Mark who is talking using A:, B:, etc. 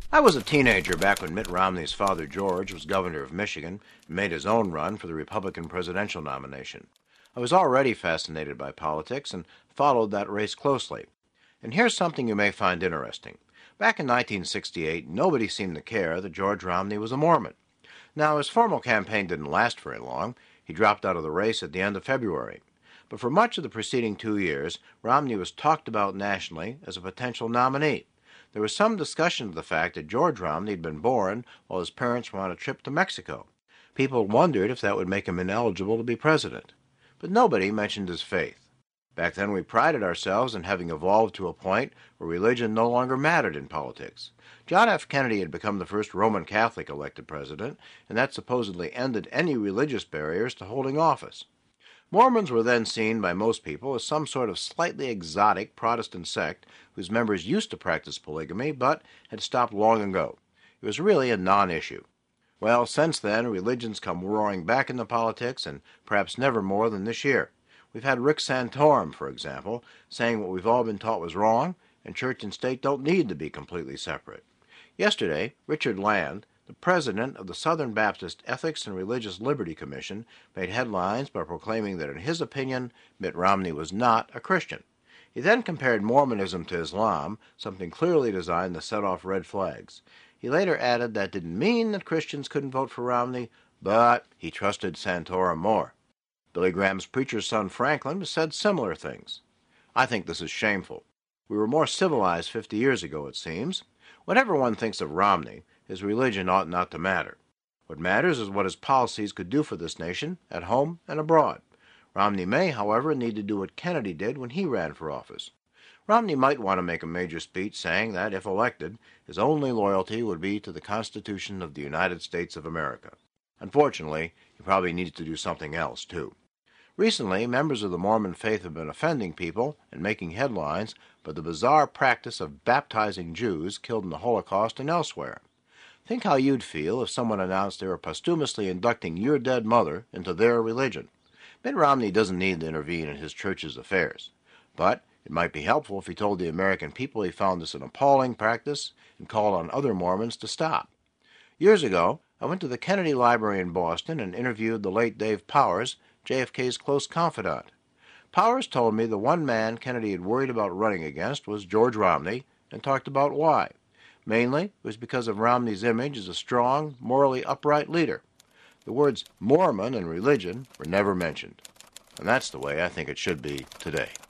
A: I was a teenager back when Mitt Romney's father, George, was governor of Michigan and made his own run for the Republican presidential nomination. I was already fascinated by politics and followed that race closely. And here's something you may find interesting. Back in 1968, nobody seemed to care that George Romney was a Mormon. Now, his formal campaign didn't last very long. He dropped out of the race at the end of February. But for much of the preceding 2 years, Romney was talked about nationally as a potential nominee. There was some discussion of the fact that George Romney had been born while his parents were on a trip to Mexico. People wondered if that would make him ineligible to be president. But nobody mentioned his faith. Back then we prided ourselves in having evolved to a point where religion no longer mattered in politics. John F. Kennedy had become the first Roman Catholic elected president, and that supposedly ended any religious barriers to holding office. Mormons were then seen by most people as some sort of slightly exotic Protestant sect whose members used to practice polygamy but had stopped long ago. It was really a non-issue. Well, since then, religion's come roaring back into politics, and perhaps never more than this year. We've had Rick Santorum, for example, saying what we've all been taught was wrong, and church and state don't need to be completely separate. Yesterday, Richard Land, the president of the Southern Baptist Ethics and Religious Liberty Commission, made headlines by proclaiming that in his opinion, Mitt Romney was not a Christian. He then compared Mormonism to Islam, something clearly designed to set off red flags. He later added that didn't mean that Christians couldn't vote for Romney, but he trusted Santorum more. Billy Graham's preacher's son Franklin said similar things. I think this is shameful. We were more civilized 50 years ago, it seems. Whatever one thinks of Romney, his religion ought not to matter. What matters is what his policies could do for this nation, at home and abroad. Romney may, however, need to do what Kennedy did when he ran for office. Romney might want to make a major speech saying that, if elected, his only loyalty would be to the Constitution of the United States of America. Unfortunately, he probably needs to do something else, too. Recently, members of the Mormon faith have been offending people and making headlines by the bizarre practice of baptizing Jews killed in the Holocaust and elsewhere. Think how you'd feel if someone announced they were posthumously inducting your dead mother into their religion. Mitt Romney doesn't need to intervene in his church's affairs. But it might be helpful if he told the American people he found this an appalling practice and called on other Mormons to stop. Years ago, I went to the Kennedy Library in Boston and interviewed the late Dave Powers, JFK's close confidant. Powers told me the one man Kennedy had worried about running against was George Romney, and talked about why. Mainly, it was because of Romney's image as a strong, morally upright leader. The words Mormon and religion were never mentioned. And that's the way I think it should be today.